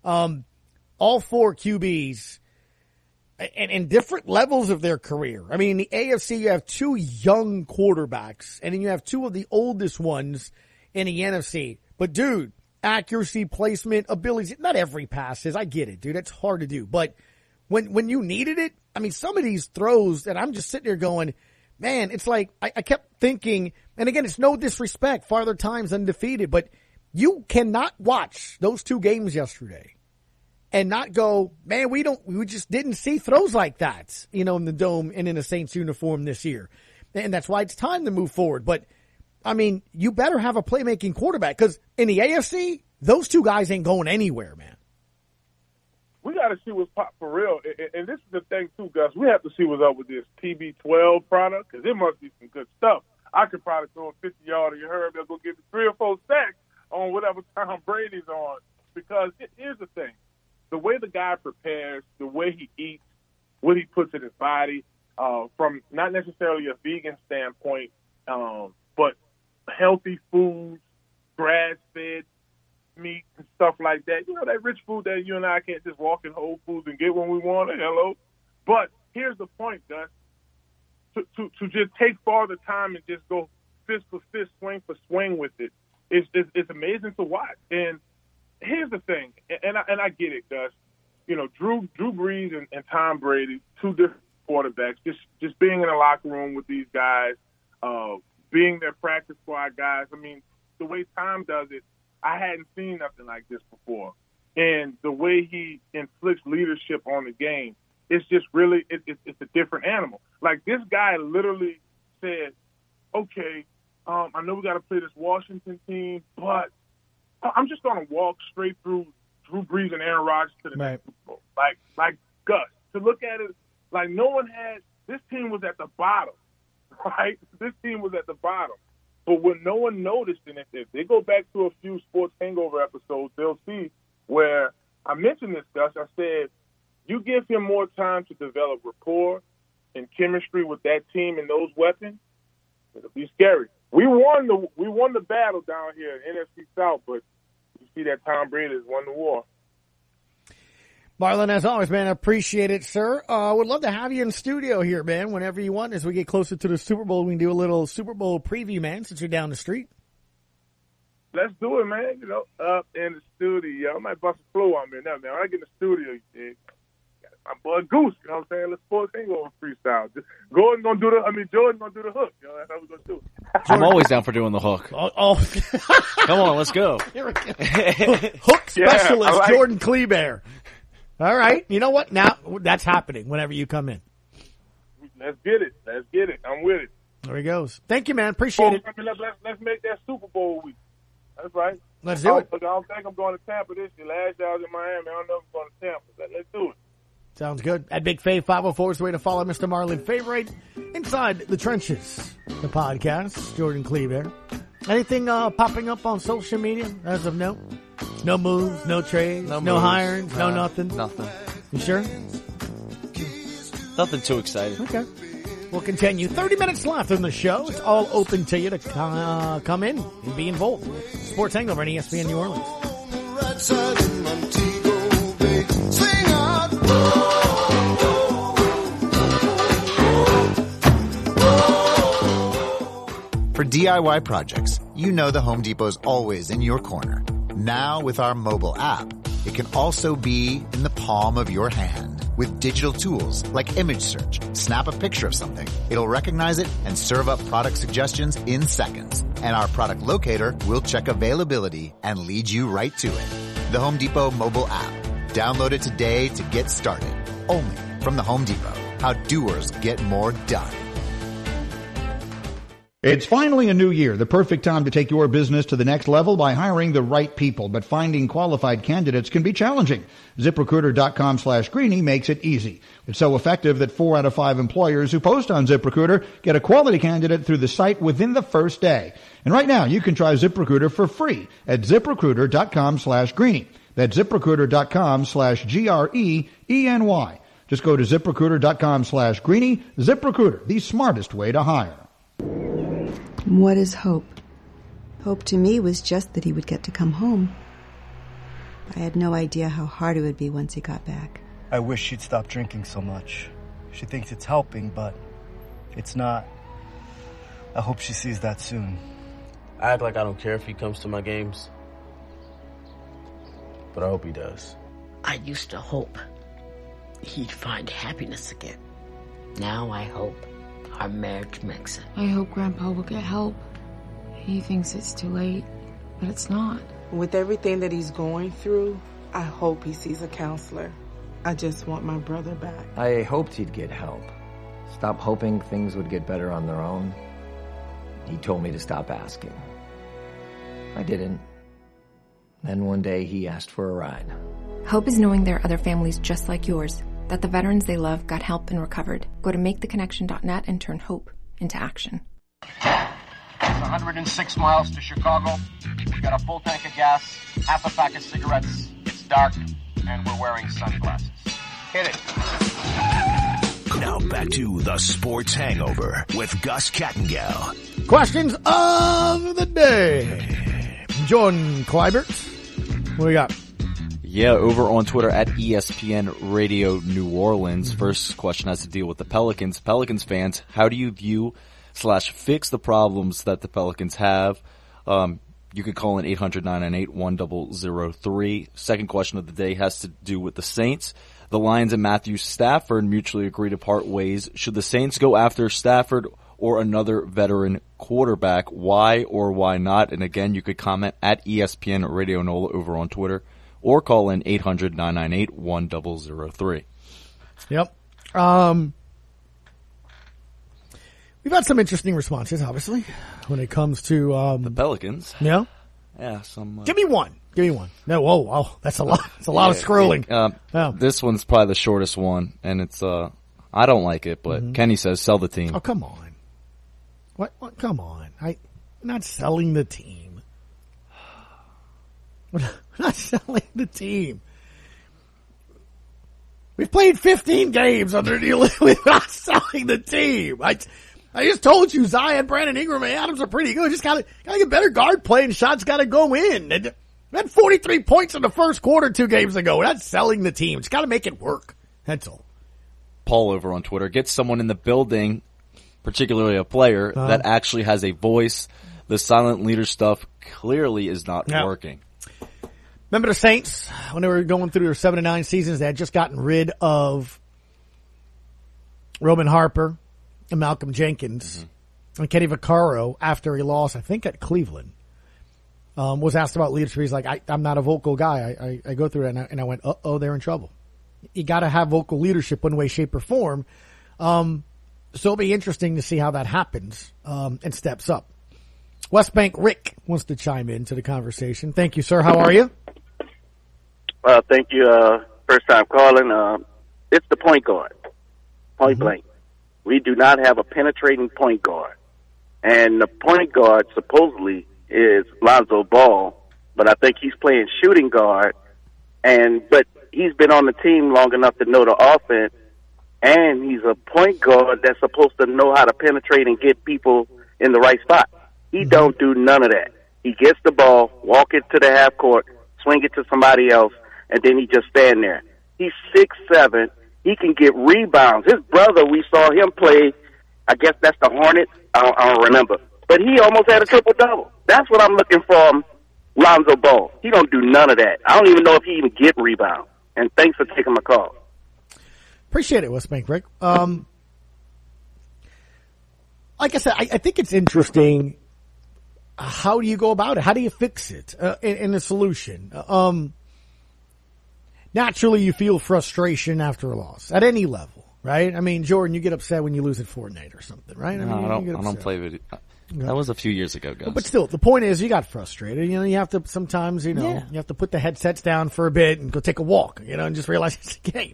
All 4 QBs and different levels of their career. I mean, in the AFC, you have 2 young quarterbacks, and then you have 2 of the oldest ones in the NFC. But, dude, accuracy, placement, abilities, not every pass is. I get it, dude. It's hard to do. But when you needed it, I mean, some of these throws that I'm just sitting there going, man, it's like I kept thinking, and again, it's no disrespect, Father Time's undefeated, but you cannot watch those 2 games yesterday and not go, man, we just didn't see throws like that, in the Dome and in a Saints uniform this year. And that's why it's time to move forward. But, I mean, you better have a playmaking quarterback, because in the AFC, those 2 guys ain't going anywhere, man. We got to see what's pop for real. And this is the thing, too, Gus. We have to see what's up with this TB12 product, because it must be some good stuff. I could probably throw a 50-yarder. You heard me. I'll go get 3 or 4 sacks on whatever Tom Brady's on. Because here's the thing. The way the guy prepares, the way he eats, what he puts in his body, from not necessarily a vegan standpoint, but healthy foods, grass-fed meat and stuff like that. That rich food that you and I can't just walk in Whole Foods and get when we want it. Hello. But here's the point, Gus. To just take farther time and just go fist for fist, swing for swing with it, it's amazing to watch. And here's the thing, and I get it, Gus. Drew Brees and Tom Brady, 2 different quarterbacks, just being in a locker room with these guys, being their practice squad guys. I mean, the way Tom does it, I hadn't seen nothing like this before. And the way he inflicts leadership on the game, it's just really, it's a different animal. Like, this guy literally said, okay, I know we got to play this Washington team, but I'm just going to walk straight through Drew Brees and Aaron Rodgers to the next Super Bowl. Like Gus, to look at it, like no one had, this team was at the bottom, right? This team was at the bottom. But what no one noticed, and if they go back to a few Sports Hangover episodes, they'll see where I mentioned this, Gus. I said, you give him more time to develop rapport and chemistry with that team and those weapons, it'll be scary. We won the battle down here in NFC South, but you see that Tom Brady has won the war. Marlon, as always, man, I appreciate it, sir. Would love to have you in studio here, man, whenever you want. As we get closer to the Super Bowl, we can do a little Super Bowl preview, man, since you're down the street. Let's do it, man. You know, up in the studio. I might bust a flow on me now, man. When I get in the studio, you dig? My boy Goose, you know what I'm saying? Let's Sports Hangover freestyle. Jordan gonna do the hook. You know, that's how we gonna do it. I'm always down for doing the hook. Come on, let's go. Here we go. Hook specialist, Jordan Kleber. All right. You know what? Now that's happening whenever you come in. Let's get it. I'm with it. There he goes. Thank you, man. Appreciate it. Let's make that Super Bowl week. That's right. Let's do it. I don't think I'm going to Tampa this year. Last year I was in Miami. I don't know if I'm going to Tampa. Let's do it. Sounds good. At Big Fave 504 is the way to follow Mr. Marlon Favorite Inside the Trenches, the podcast. Jordan Kleber. Anything popping up on social media as of now? No moves, no trades, no hirings, no nothing? Nothing. You sure? Nothing too exciting. Okay. We'll continue. 30 minutes left in the show. It's all open to you to come in and be involved. Sports Hangover on ESPN New Orleans. For DIY projects, you know the Home Depot's always in your corner. Now with our mobile app, it can also be in the palm of your hand. With digital tools like image search, snap a picture of something. It'll recognize it and serve up product suggestions in seconds. And our product locator will check availability and lead you right to it. The Home Depot mobile app. Download it today to get started. Only from the Home Depot. How doers get more done. It's finally a new year, the perfect time to take your business to the next level by hiring the right people, but finding qualified candidates can be challenging. ZipRecruiter.com/Greeny makes it easy. It's so effective that 4 out of 5 employers who post on ZipRecruiter get a quality candidate through the site within the first day. And right now, you can try ZipRecruiter for free at ZipRecruiter.com/Greeny. That's ZipRecruiter.com/GREENY. Just go to ZipRecruiter.com/Greeny. ZipRecruiter, the smartest way to hire. What is hope? Hope to me was just that he would get to come home. I had no idea how hard it would be once he got back. I wish she'd stop drinking so much. She thinks it's helping, but it's not. I hope she sees that soon. I act like I don't care if he comes to my games, but I hope he does. I used to hope he'd find happiness again. Now I hope our marriage makes it. I hope Grandpa will get help. He thinks it's too late, but it's not. With everything that he's going through, I hope he sees a counselor. I just want my brother back. I hoped he'd get help. Stop hoping things would get better on their own. He told me to stop asking. I didn't. Then one day he asked for a ride. Hope is knowing there are other families just like yours, that the veterans they love got help and recovered. Go to maketheconnection.net and turn hope into action. It's 106 miles to Chicago. We got a full tank of gas, half a pack of cigarettes. It's dark, and we're wearing sunglasses. Hit it. Now back to the Sports Hangover with Gus Kattengell. Questions of the day. Jordan Kleber. What do we got? Yeah, over on Twitter at ESPN Radio New Orleans. First question has to deal with the Pelicans. Pelicans fans, how do you view / fix the problems that the Pelicans have? You could call in 800-998-1003. Second question of the day has to do with the Saints. The Lions and Matthew Stafford mutually agree to part ways. Should the Saints go after Stafford or another veteran quarterback? Why or why not? And again, you could comment at ESPN Radio NOLA over on Twitter or call in 800-998-1003. Yep. We've had some interesting responses, obviously, when it comes to the Pelicans. Yeah? Yeah, some. Give me one. No, whoa, that's a lot. That's a lot of scrolling. This one's probably the shortest one, and it's I don't like it, but Kenny says sell the team. Oh, come on. What? Come on. I'm not selling the team. We're not selling the team. We've played 15 games under Neil. We're not selling the team. I just told you Zion, Brandon Ingram, and Adams are pretty good. Just gotta get better guard play and shots gotta go in. And we had 43 points in the first quarter 2 games ago. We're not selling the team. It's gotta make it work. That's all. Paul over on Twitter, get someone in the building, particularly a player, that actually has a voice. The silent leader stuff clearly is not working. Remember the Saints, when they were going through their 7-9 seasons, they had just gotten rid of Roman Harper and Malcolm Jenkins and Kenny Vaccaro after he lost, I think, at Cleveland. Was asked about leadership. He's like, I'm not a vocal guy. I go through it, and I went, they're in trouble. You got to have vocal leadership one way, shape, or form. So it'll be interesting to see how that happens and steps up. West Bank Rick wants to chime into the conversation. Thank you, sir. How are you? Thank you. First time calling. It's the point guard. Point blank. We do not have a penetrating point guard. And the point guard supposedly is Lonzo Ball, but I think he's playing shooting guard. But he's been on the team long enough to know the offense, and he's a point guard that's supposed to know how to penetrate and get people in the right spot. He don't do none of that. He gets the ball, walk it to the half court, swing it to somebody else, and then he just stand there. He's 6'7". He can get rebounds. His brother, we saw him play, I guess that's the Hornets. I don't remember. But he almost had a triple-double. That's what I'm looking for, Lonzo Ball. He don't do none of that. I don't even know if he even get rebounds. And thanks for taking my call. Appreciate it, West Bank Rick. Like I said, I think it's interesting. How do you go about it? How do you fix it in a solution? Naturally, you feel frustration after a loss at any level, right? I mean, Jordan, you get upset when you lose at Fortnite or something, right? I don't play video. That was a few years ago, guys. But still, the point is you got frustrated. You know, you have to sometimes, you have to put the headsets down for a bit and go take a walk, and just realize it's a game.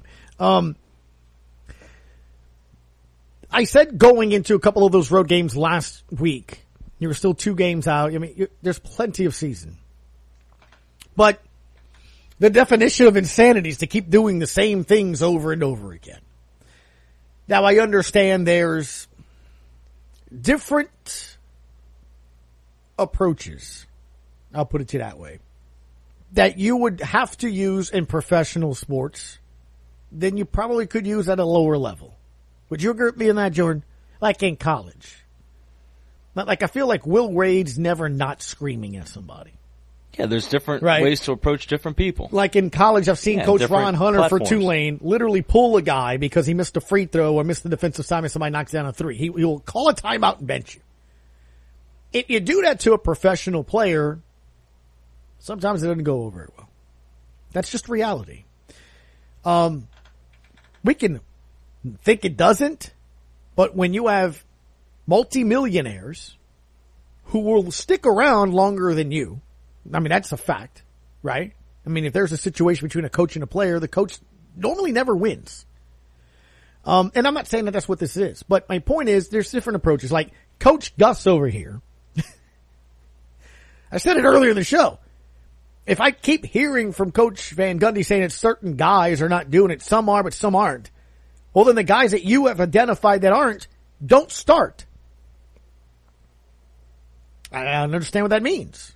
I said going into a couple of those road games last week, you were still 2 games out. I mean, there's plenty of season. But the definition of insanity is to keep doing the same things over and over again. Now, I understand there's different approaches, I'll put it to you that way, that you would have to use in professional sports than you probably could use at a lower level. Would you agree with me on that, Jordan? Like in college. Like, I feel like Will Wade's never not screaming at somebody. Yeah, there's different ways to approach different people. Like in college, I've seen Coach Ron Hunter platforms. For Tulane literally pull a guy because he missed a free throw or missed the defensive assignment, somebody knocks down a 3. He will call a timeout and bench you. If you do that to a professional player, sometimes it doesn't go over very well. That's just reality. We can think it doesn't, but when you have multimillionaires who will stick around longer than you, I mean, that's a fact, right? I mean, if there's a situation between a coach and a player, the coach normally never wins. And I'm not saying that that's what this is, but my point is there's different approaches. Like Coach Gus over here, I said it earlier in the show. If I keep hearing from Coach Van Gundy saying that certain guys are not doing it, some are, but some aren't, well, then the guys that you have identified that aren't, don't start. I don't understand what that means.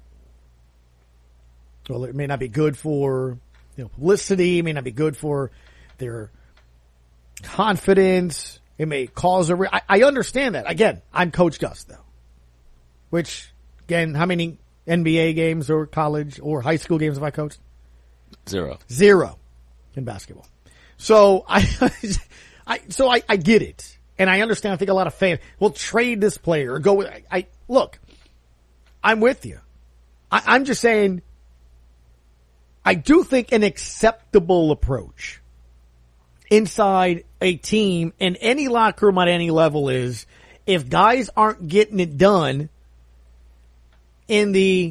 Well, it may not be good for publicity. It may not be good for their confidence. It may cause I understand that. Again, I'm Coach Gus, though. Which, again, how many NBA games or college or high school games have I coached? 0 in basketball. So I get it. And I understand. I think a lot of fans will trade this player or go with, look, I'm with you. I'm just saying, I do think an acceptable approach inside a team in any locker room at any level is if guys aren't getting it done in the,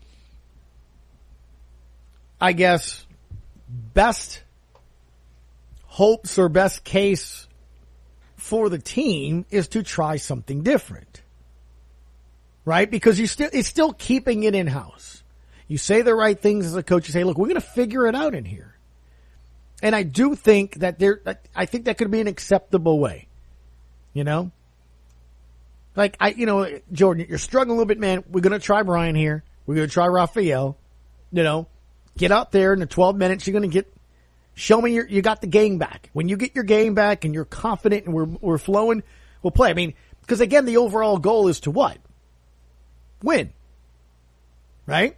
I guess, best hopes or best case for the team is to try something different. Right? Because it's still keeping it in-house. You say the right things as a coach. You say, look, we're going to figure it out in here. And I do think that I think that could be an acceptable way. You know? Like, Jordan, you're struggling a little bit, man. We're going to try Brian here. We're going to try Raphael. You know, get out there in the 12 minutes. You're going to show me you got the game back. When you get your game back and you're confident and we're flowing, we'll play. I mean, because again, the overall goal is to what? Win. Right?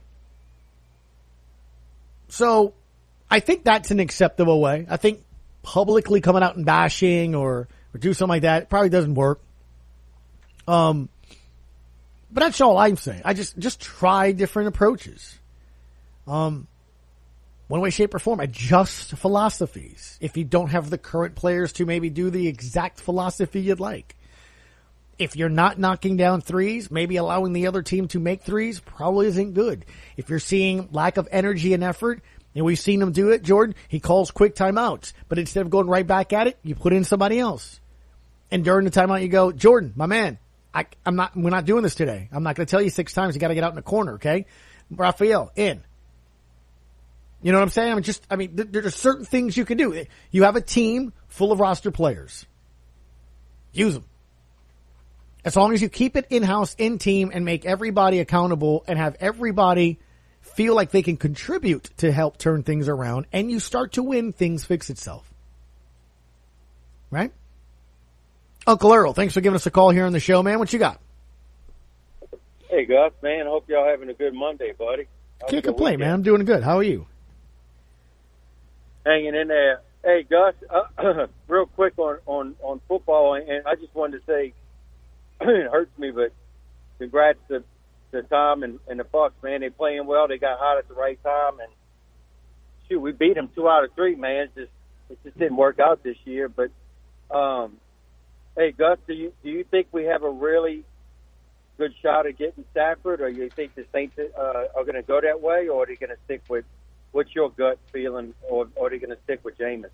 So, I think that's an acceptable way. I think publicly coming out and bashing or do something like that probably doesn't work. But that's all I'm saying. I just try different approaches. One way, shape, or form. Adjust philosophies. If you don't have the current players to maybe do the exact philosophy you'd like. If you're not knocking down threes, maybe allowing the other team to make threes probably isn't good. If you're seeing lack of energy and effort, and we've seen him do it, Jordan, he calls quick timeouts. But instead of going right back at it, you put in somebody else. And during the timeout, you go, Jordan, my man, we're not doing this today. I'm not going to tell you 6 times. You got to get out in the corner, okay? Raphael, in. You know what I'm saying? There are certain things you can do. You have a team full of roster players. Use them. As long as you keep it in-house, in-team, and make everybody accountable and have everybody feel like they can contribute to help turn things around, and you start to win, things fix itself. Right? Uncle Earl, thanks for giving us a call here on the show, man. What you got? Hey, Gus, man. Hope y'all having a good Monday, buddy. Can't complain, man. I'm doing good. How are you? Hanging in there. Hey, Gus, real quick on football, and I just wanted to say, it hurts me, but congrats to Tom and the Bucks, man. They playing well. They got hot at the right time, and shoot, we beat them 2 out of 3, man. It just didn't work out this year. But hey, Gus, do you think we have a really good shot at getting Stafford, or you think the Saints are going to go that way, or are they going to stick with what's your gut feeling, or are they going to stick with Jameis?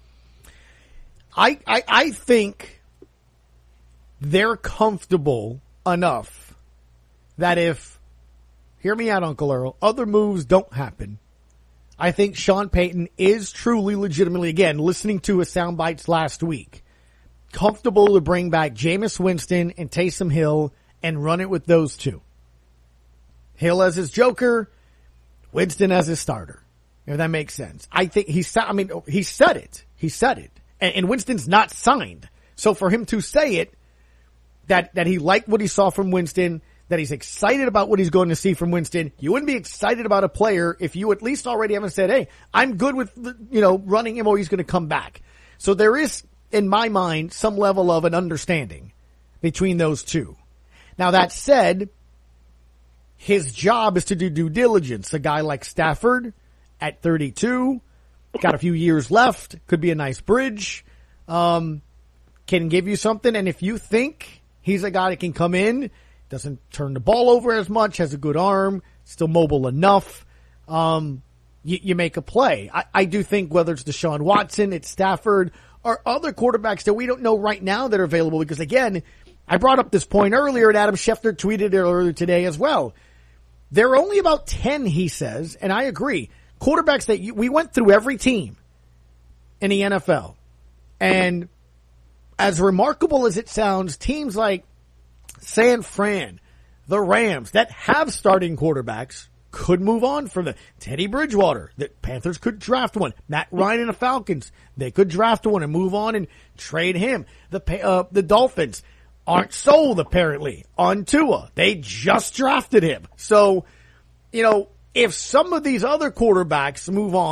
I think they're comfortable enough that if, hear me out, Uncle Earl, other moves don't happen, I think Sean Payton is truly, legitimately, again, listening to his sound bites last week, comfortable to bring back Jameis Winston and Taysom Hill and run it with those two. Hill as his joker, Winston as his starter. If that makes sense. I think he said it. He said it. And Winston's not signed. So for him to say it, that he liked what he saw from Winston, that he's excited about what he's going to see from Winston, you wouldn't be excited about a player if you at least already haven't said, hey, I'm good with, running him or he's going to come back. So there is, in my mind, some level of an understanding between those two. Now that said, his job is to do due diligence. A guy like Stafford at 32, got a few years left, could be a nice bridge, can give you something. And if you think he's a guy that can come in, doesn't turn the ball over as much, has a good arm, still mobile enough, you make a play. I do think whether it's Deshaun Watson, it's Stafford, or other quarterbacks that we don't know right now that are available, because again, I brought up this point earlier, and Adam Schefter tweeted it earlier today as well. There are only about 10, he says, and I agree, quarterbacks that we went through every team in the NFL. And as remarkable as it sounds, teams like San Fran, the Rams, that have starting quarterbacks could move on from the Teddy Bridgewater. The Panthers could draft one. Matt Ryan and the Falcons, they could draft one and move on and trade him. The Dolphins aren't sold, apparently, on Tua. They just drafted him. So, if some of these other quarterbacks move on,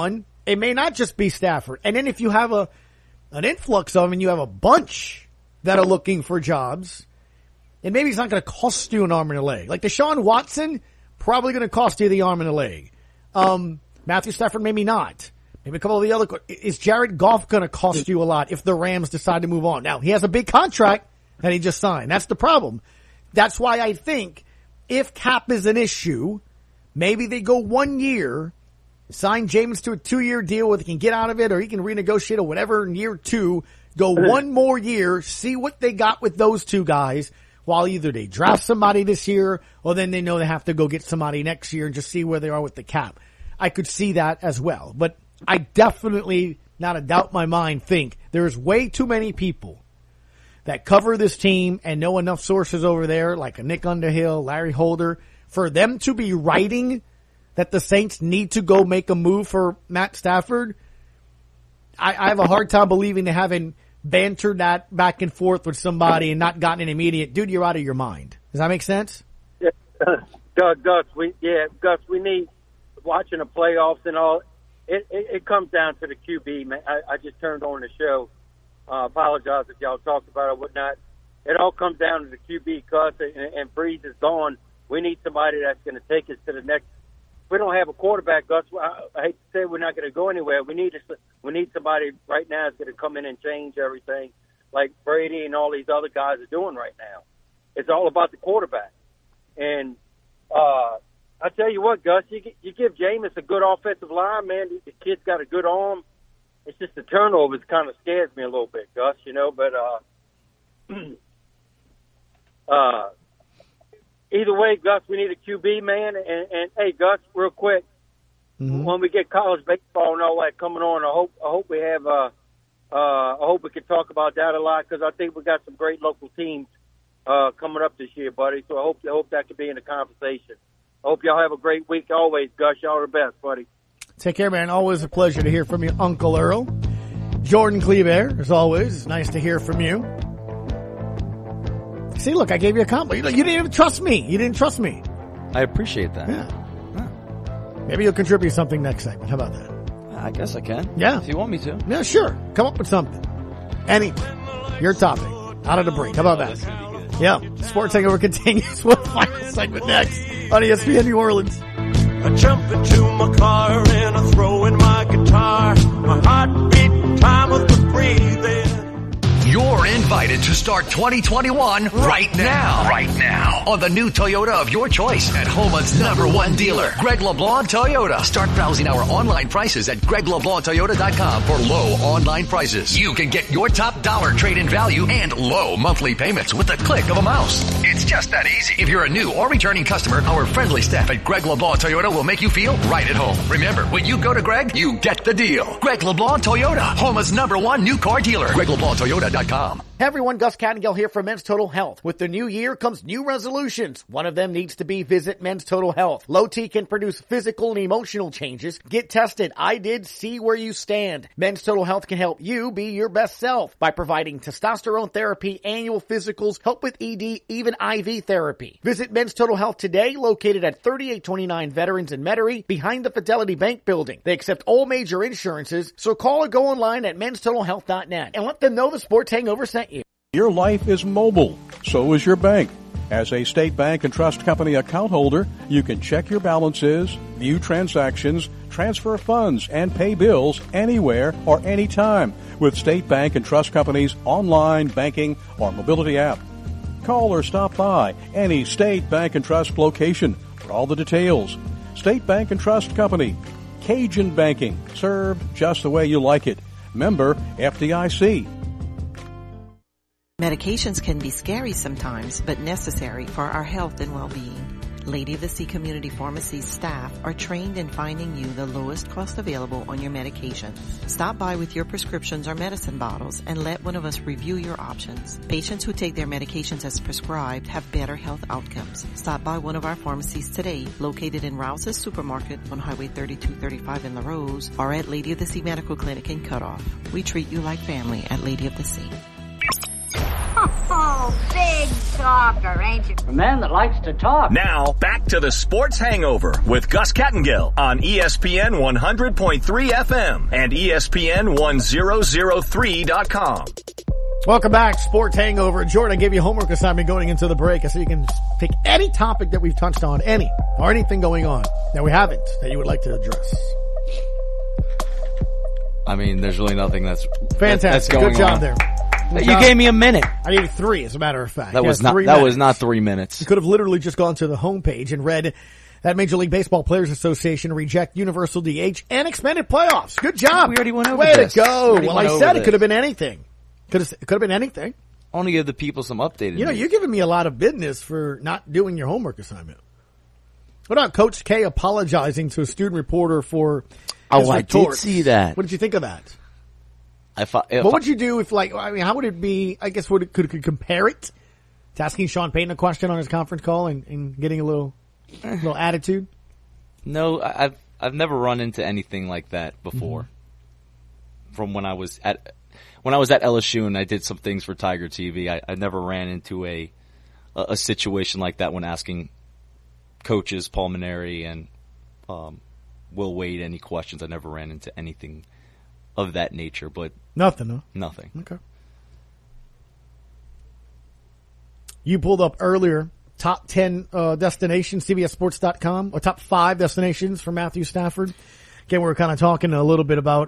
It may not just be Stafford. And then if you have an influx of them and you have a bunch that are looking for jobs, and maybe it's not going to cost you an arm and a leg. Like Deshaun Watson, probably going to cost you the arm and a leg. Matthew Stafford, maybe not. Maybe a couple of the other. Is Jared Goff going to cost you a lot if the Rams decide to move on? Now, he has a big contract that he just signed. That's the problem. That's why I think if cap is an issue, maybe they go 1 year, sign Jameis to a 2-year deal where he can get out of it or he can renegotiate or whatever in year 2, go 1 more year, see what they got with those 2 guys while either they draft somebody this year or then they know they have to go get somebody next year and just see where they are with the cap. I could see that as well. But I definitely, not a doubt in my mind, think there's way too many people that cover this team and know enough sources over there, like a Nick Underhill, Larry Holder, for them to be writing that the Saints need to go make a move for Matt Stafford. I have a hard time believing they haven't bantered that back and forth with somebody and not gotten an immediate, dude, you're out of your mind. Does that make sense? Yeah. Gus, we need, watching the playoffs and all, it comes down to the QB, man. I just turned on the show. Apologize if y'all talked about it or whatnot. It all comes down to the QB, Gus, and Breeze is gone. We need somebody that's going to take us to the next. We don't have a quarterback, Gus. I hate to say we're not going to go anywhere. We need somebody right now that's going to come in and change everything, like Brady and all these other guys are doing right now. It's all about the quarterback. And I tell you what, Gus, you give Jameis a good offensive line, man. The kid's got a good arm. It's just the turnovers kind of scares me a little bit, Gus, but either way, Gus, we need a QB, man. And hey, Gus, real quick, when we get college baseball and all that coming on, I hope we have I hope we can talk about that a lot because I think we got some great local teams coming up this year, buddy. So I hope that could be in the conversation. I hope y'all have a great week always, Gus. Y'all are the best, buddy. Take care, man. Always a pleasure to hear from you, Uncle Earl. Jordan Cleaver, as always. It's nice to hear from you. See, look, I gave you a compliment. You didn't even trust me. You didn't trust me. I appreciate that. Yeah. Maybe you'll contribute something next segment. How about that? I guess I can. Yeah. If you want me to. Yeah, sure. Come up with something. Anyway, your topic. Out of the break. How about that? Yeah. Sports Hangover continues with final segment next on ESPN New Orleans. I jump into my car and I throw in my guitar. My heart beat time with the breathing. You're invited to start 2021 right now. Right now. On the new Toyota of your choice at Homa's #1 dealer, Greg LeBlanc Toyota. Start browsing our online prices at GregLeBlancToyota.com for low online prices. You can get your top dollar trade-in value and low monthly payments with the click of a mouse. It's just that easy. If you're a new or returning customer, our friendly staff at Greg LeBlanc Toyota will make you feel right at home. Remember, when you go to Greg, you get the deal. Greg LeBlanc Toyota, Homa's #1 new car dealer. GregLeBlancToyota.com. Hey everyone, Gus Cattingale here for Men's Total Health. With the new year comes new resolutions. One of them needs to be visit Men's Total Health. Low T can produce physical and emotional changes. Get tested. I did. See where you stand. Men's Total Health can help you be your best self by providing testosterone therapy, annual physicals, help with ED, even IV therapy. Visit Men's Total Health today, located at 3829 Veterans in Metairie, behind the Fidelity Bank building. They accept all major insurances, so call or go online at menstotalhealth.net and let them know the Sports Hangover sent you. Your life is mobile. So is your bank. As a State Bank and Trust Company account holder, you can check your balances, view transactions, transfer funds, and pay bills anywhere or anytime with State Bank and Trust Company's online banking or mobility app. Call or stop by any State Bank and Trust location for all the details. State Bank and Trust Company. Cajun banking. Served just the way you like it. Member FDIC. Medications can be scary sometimes, but necessary for our health and well-being. Lady of the Sea Community Pharmacy's staff are trained in finding you the lowest cost available on your medication. Stop by with your prescriptions or medicine bottles and let one of us review your options. Patients who take their medications as prescribed have better health outcomes. Stop by one of our pharmacies today, located in Rouse's Supermarket on Highway 3235 in La Rose, or at Lady of the Sea Medical Clinic in Cutoff. We treat you like family at Lady of the Sea. Oh, big talker, ain't you? A man that likes to talk. Now, back to the Sports Hangover with Gus Kattengill on ESPN 100.3 FM and ESPN 1003.com. Welcome back, Sports Hangover. Jordan, I gave you a homework assignment going into the break, so you can pick any topic that we've touched on, or anything going on that we haven't, that you would like to address. I mean, there's really nothing that's fantastic. That's going Good job on. there. Good You job. gave me a minute. I gave you 3, as a matter of fact. That Yes, was not 3 that minutes. was not 3 minutes. You could have literally just gone to the homepage and read that Major League Baseball Players Association reject universal DH and expanded playoffs. Good job. We already went over Way this. to go. We already Well, went I over said it this. could have been anything. Could have been anything. I want to give the people some updated You know, news. you're giving me a lot of business for not doing your homework assignment. What about Coach K apologizing to a student reporter for his I did retorts? see that. What did you think of that? What would you do if, how would it be, I guess, could compare it to asking Sean Payton a question on his conference call and getting a little attitude? No, I've never run into anything like that before. From when I was at LSU and I did some things for Tiger TV, I never ran into a situation like that when asking coaches Paul Mainieri and Will Wade any questions. I never ran into anything of that nature, but nothing, huh? Nothing. Okay. You pulled up earlier top 10 destinations, CBSSports.com, or top 5 destinations for Matthew Stafford. Again, we were kind of talking a little bit about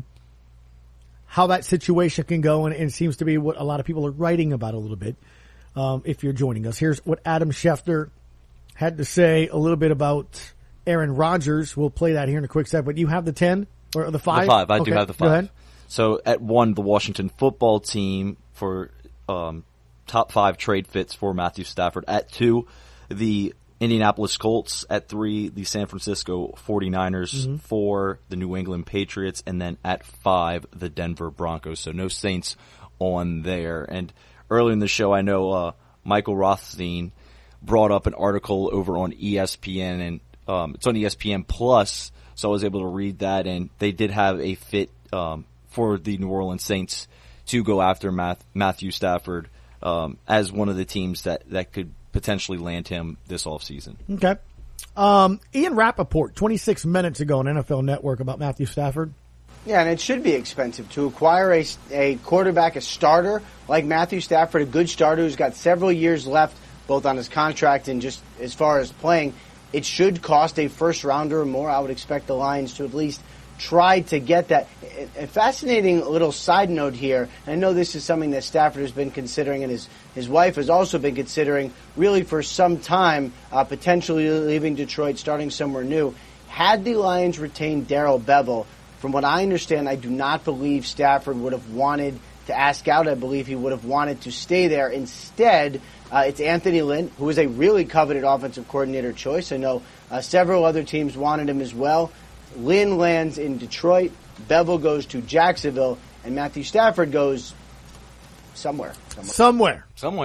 how that situation can go, and it seems to be what a lot of people are writing about a little bit. If you're joining us, here's what Adam Schefter had to say a little bit about Aaron Rodgers. We'll play that here in a quick second. But you have the 10 or the 5? The 5. I Okay, do have the 5. Go ahead. So at 1, the Washington football team for top 5 trade fits for Matthew Stafford. At 2, the Indianapolis Colts. At 3, the San Francisco 49ers. 4, the New England Patriots. And then at 5, the Denver Broncos. So no Saints on there. And earlier in the show, I know Michael Rothstein brought up an article over on ESPN, and it's on ESPN Plus, so I was able to read that, and they did have a fit for the New Orleans Saints to go after Matthew Stafford as one of the teams that could potentially land him this offseason. Okay. Ian Rappaport, 26 minutes ago on NFL Network about Matthew Stafford. Yeah, and it should be expensive to acquire a quarterback, a starter like Matthew Stafford, a good starter who's got several years left, both on his contract and just as far as playing. It should cost a first rounder or more. I would expect the Lions to at least try to get that. A fascinating little side note here, and I know this is something that Stafford has been considering, and his wife has also been considering really for some time, potentially leaving Detroit, starting somewhere new. Had the Lions retained Darrell Bevell, from what I understand, I do not believe Stafford would have wanted to ask out. I believe he would have wanted to stay there. Instead, it's Anthony Lynn, who is a really coveted offensive coordinator choice. I know several other teams wanted him as well. Lynn lands in Detroit. Bevell goes to Jacksonville. And Matthew Stafford goes somewhere. Somewhere.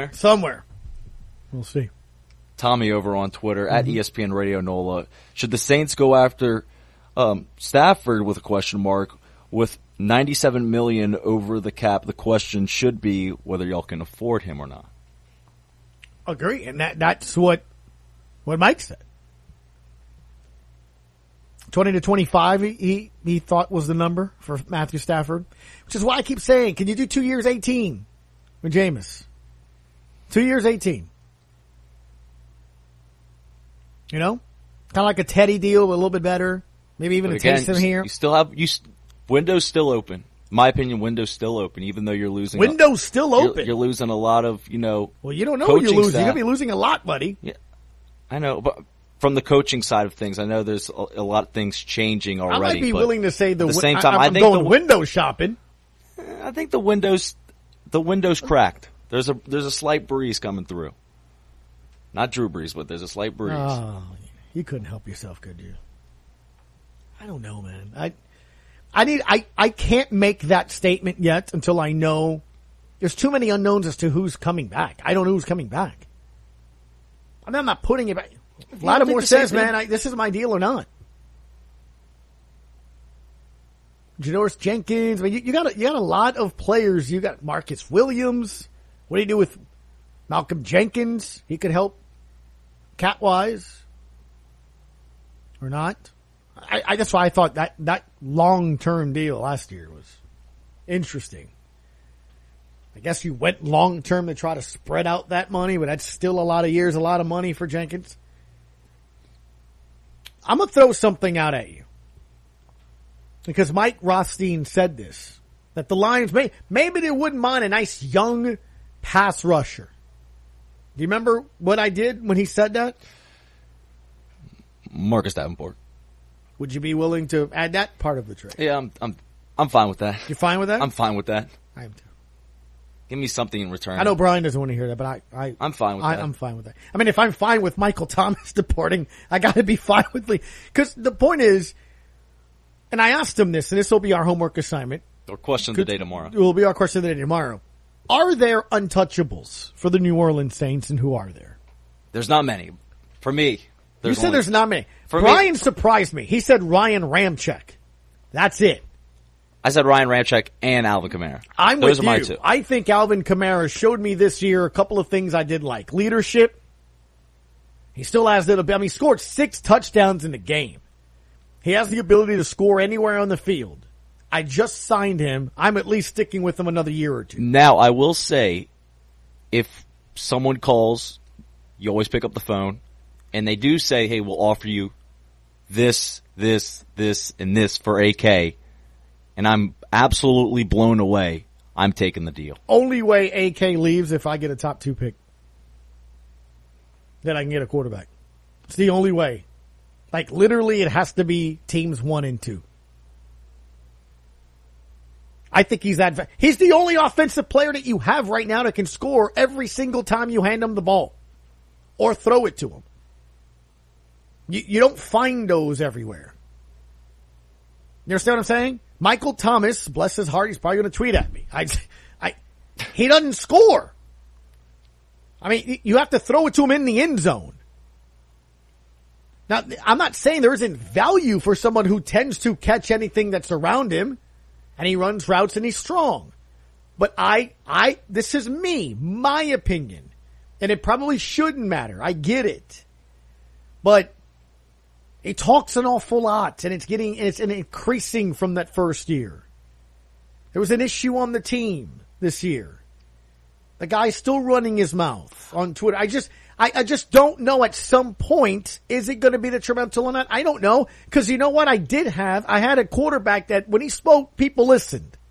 We'll see. Tommy over on Twitter, at ESPN Radio NOLA. Should the Saints go after Stafford with a question mark? With $97 million over the cap, the question should be whether y'all can afford him or not. Agree, and that's what Mike said. 20 to 25, he thought was the number for Matthew Stafford, which is why I keep saying, can you do 2 years 18 with Jameis? 2 years 18. You know, kind of like a Teddy deal, but a little bit better. Maybe even But a again, taste of here. You still have window's still open. In my opinion, window's still open, even though you're losing. Window's still open. You're losing a lot of, Well, you don't know what you're losing. Staff. You're going to be losing a lot, buddy. Yeah, I know, but from the coaching side of things, I know there's a lot of things changing already. I might be willing to say at the same time, I think going window shopping. I think the window's cracked. There's a slight breeze coming through. Not Drew Brees, but there's a slight breeze. Oh, you couldn't help yourself, could you? I don't know, man. I can't make that statement yet until I know. There's too many unknowns as to who's coming back. I don't know who's coming back. I mean, I'm not putting it back. Lattimore says, man, this is my deal or not. Janoris Jenkins. I mean, you got a lot of players. You got Marcus Williams. What do you do with Malcolm Jenkins, he could help cat-wise. Or not. That's why I thought that long-term deal last year was interesting. I guess you went long-term to try to spread out that money, but that's still a lot of years, a lot of money for Jenkins. I'm going to throw something out at you. Because Mike Rothstein said this, that the Lions maybe they wouldn't mind a nice young pass rusher. Do you remember what I did when he said that? Marcus Davenport. Would you be willing to add that part of the trade? Yeah, I'm fine with that. You're fine with that? I'm fine with that. I am too. Give me something in return. I know Brian doesn't want to hear that, but I'm fine with that. I'm fine with that. I mean, if I'm fine with Michael Thomas deporting, I got to be fine with Lee. Because the point is, and I asked him this, and this will be our homework assignment. Or question of the day tomorrow. It will be our question of the day tomorrow. Are there untouchables for the New Orleans Saints, and who are there? There's not many. For me, you said there's not many. Brian surprised me. He said Ryan Ramczyk. That's it. I said Ryan Ramczyk and Alvin Kamara. Those are my two. I think Alvin Kamara showed me this year a couple of things I did like. Leadership. He still has that ability. I mean, he scored 6 touchdowns in the game. He has the ability to score anywhere on the field. I just signed him. I'm at least sticking with him another year or two. Now, I will say, if someone calls, you always pick up the phone, and they do say, hey, we'll offer you this, and this for AK, and I'm absolutely blown away, I'm taking the deal. Only way AK leaves if I get a top 2 pick. Then I can get a quarterback. It's the only way. Like, literally, it has to be teams 1 and 2. I think he's the only offensive player that you have right now that can score every single time you hand him the ball or throw it to him. You don't find those everywhere. You understand what I'm saying? Michael Thomas, bless his heart, he's probably going to tweet at me. He doesn't score. I mean, you have to throw it to him in the end zone. Now, I'm not saying there isn't value for someone who tends to catch anything that's around him. And he runs routes and he's strong. But this is me, my opinion. And it probably shouldn't matter. I get it. But he talks an awful lot and it's increasing from that first year. There was an issue on the team this year. The guy's still running his mouth on Twitter. I just don't know at some point, is it going to be detrimental or not? I don't know. Because you know what? I had a quarterback that when he spoke, people listened.